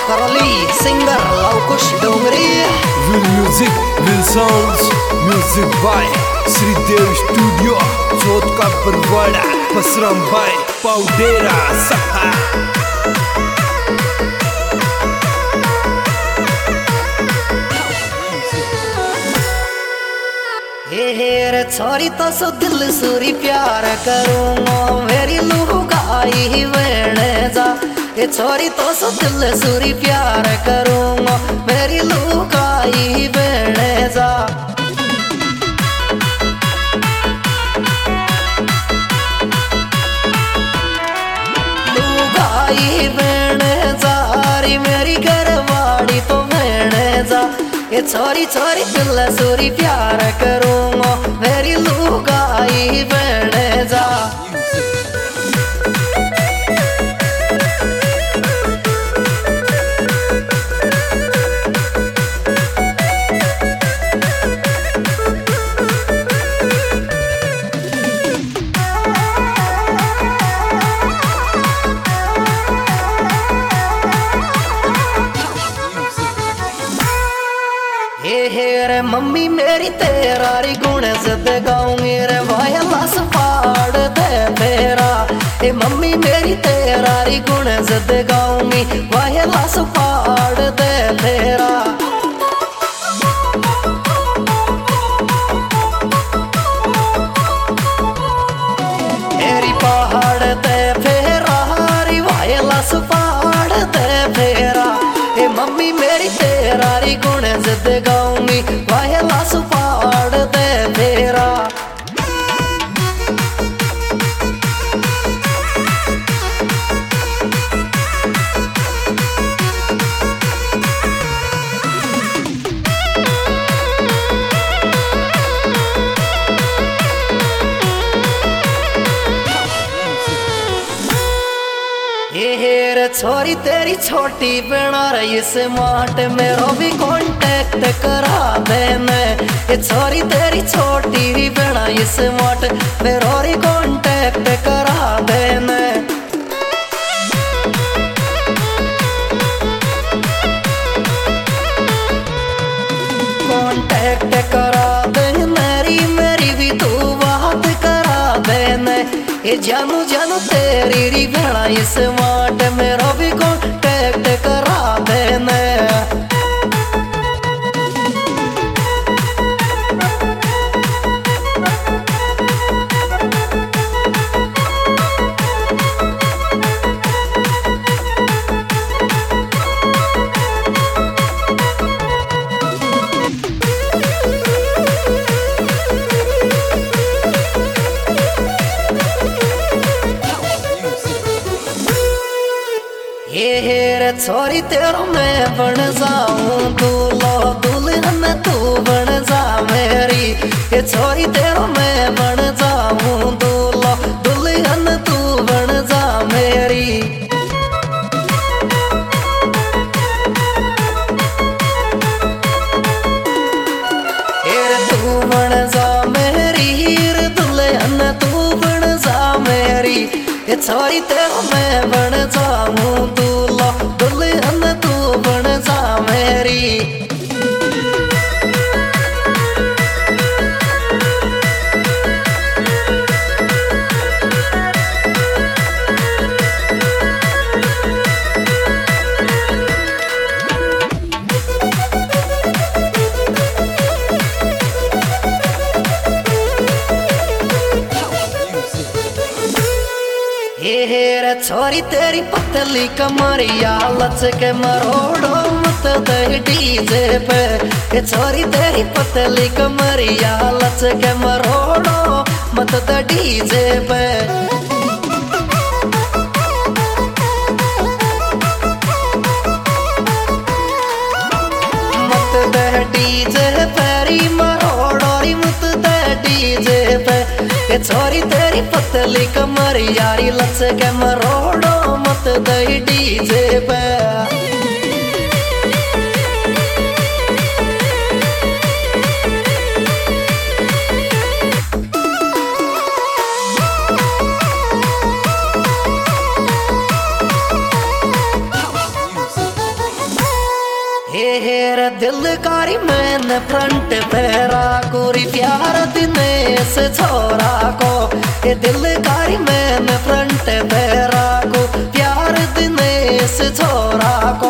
करली singer Lavkush Dongri Will music, will sounds, music by Sridev Studio, Chot ka Parwada, Pasram by Paudera Saha. रे छोरी तो सो दिल सूरी प्यार करूँगा मेरी लुगाई वेणे जा। ये छोरी तो सो दिल सूरी प्यार करूँगा मेरी लुगाई वेणे जा। लुगाई वेणे जा री मेरी घरवाड़ी तो वेणे जा। ये छोरी छोरी दिल सूरी प्यार करूँगा मेरी लुगाई वेणे जा। रे मम्मी मेरी तेरा री गुण जिद गाऊंगी रे वायला सफाड़ दे तेरा। ए मम्मी मेरी तेरा री गुण जिद गाऊंगी वायला सफाड़ दे तेरा। तेरी पहाड़ दे फेरा री वायला सफाड़ दे फेरा। ए मम्मी मेरी तेरा री गुण जिद गाऊंगी वायला सुपाड़ दे फेरा। रे छोरी तेरी छोटी बना रही स्मार्ट मेरो भी कांटेक्ट करा देने। ये छोरी तेरी छोटी री बना स्मार्ट मेरो भी कांटेक्ट करा देने। कांटेक्ट करा देने मेरी भी तू बात करा देने। ये जानू जानू तेरी री बना स्मार्ट मेरो भी कांटेक्ट करा देने। रे छोरी तेरा मैं बन जाऊं दूल्हा दुल्हन तू बन जा मेरी। ये छोरी तेरा मैं बन जाऊं दूल्हा दुल्हन तू बन जा मेरी। रे तू बन जा मेरी हीर दुल्हन तू बन जा मेरी। ये छोरी तेरा मैं बन जाऊं दूल्हा दुल्हन तू बन जा मेरी। रे छोरी तेरी पतली कमरिया लच के मरोड़ो मत दे डीजे पे। ये छोरी तेरी पतली कमरिया लच के मरोड़ो मत दे डीजे पे। मत दे डीजे पे री मरोड़ो री मत दे डीजे पे। ये छोरी तेरी पतली कमरिया री लच के मरोड़ो मत दे डीजे पे। दिल कारी मैंने फ्रंट पैरा कोरी प्यार दिनेश छोरा को। ये दिल कारी मैंने फ्रंट पैरा को प्यार दिनेश छोरा को।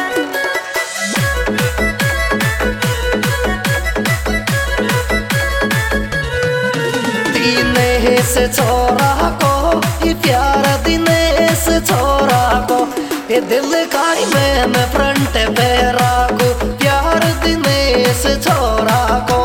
दिनेश छोरा को ये प्यार दिनेश छोरा को। ये दिल कारी मैंने फ्रंट पैरा को प्यार दिनेश छोरा को।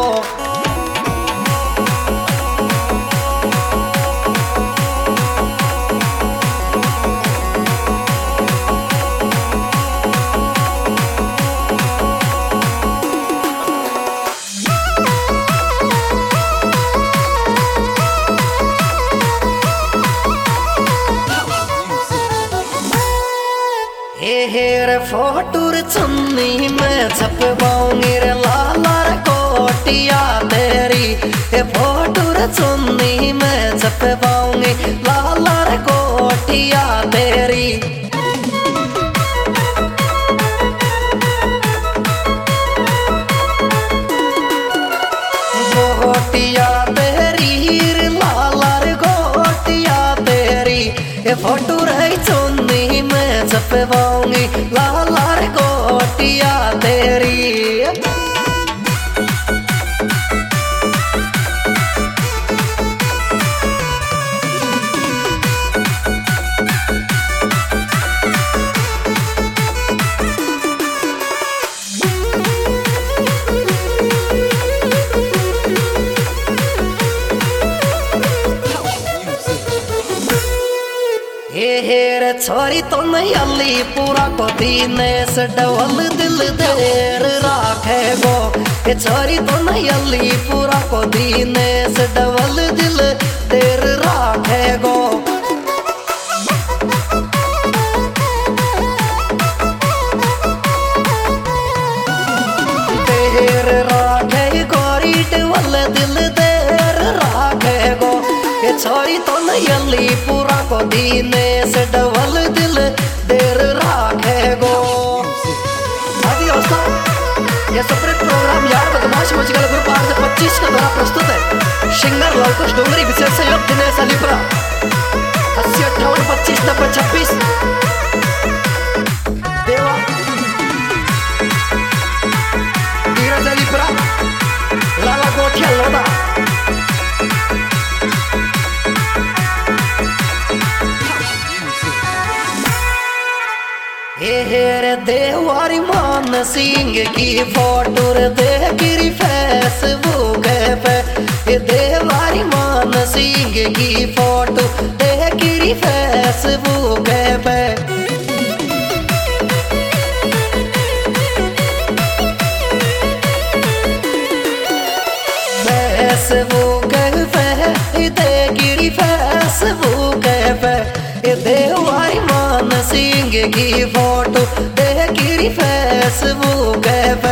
हेर फोटूर चुन्नी में छपवाऊंगी रे लाला रे कोटिया तेरी। ये फोटूर चुन्नी में छपवाऊंगी लाला रे कोटिया तेरी। गोटिया तेरी रे लाला रे गोटिया तेरी। ये फोटूर चुन्नी में छपवाऊंगी लाला रे गोटिया तेरी। हेर छोरी तो नहीं अली पूरा को दिनेश डबल दिल देर राखे गो। ये छोरी तो नहीं अली पूरा को दिनेश डबल दिल देर राखे गो। देर राखे गोरी डबल दिल देर राखे गो। ये छोरी तो नहीं अली पूरा को दिनेश डबल दिल देर राखे गो। आदि दोस्तों ये सेपरेट प्रोग्राम यार बदमाश म्यूजिकल ग्रुप 825 का द्वारा प्रस्तुत है। सिंगर लवकुश डोंगरी विशेष सहयोग दिनेश अलीपुरा 80 58 25 90 26 देवा धीरज अलीपुरा लाला गोठिया लोधा। हेर देवारी मान सिंह की फोटो दे गिरी फेसबुक पे। ये देवारी मान सिंह की फोटो दे गिरी फेसबुक पे। फेसबुक पे दे गिरी फेसबुक पे। ये देवारी मान सिंह की फोटो दे गिरी फेसबुक पे।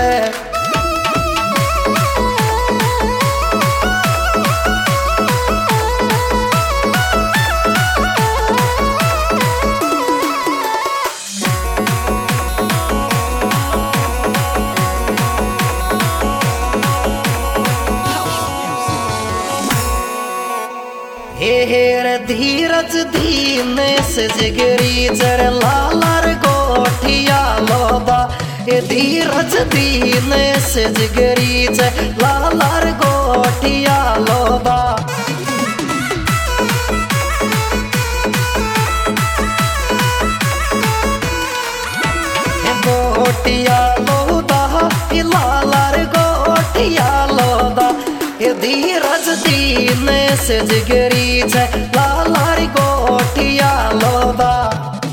हेर धीरज दीनेश जिगरी जर लाला रे गोठिया लोधा। ये धीरज दीनेश जिगरी जर लाला रे गोठिया लोधा। गोठिया लोधा लाला रे गोठिया लोधा। ये धीरज दीनेश जिगरी जय लाला रे गोठिया लोधा।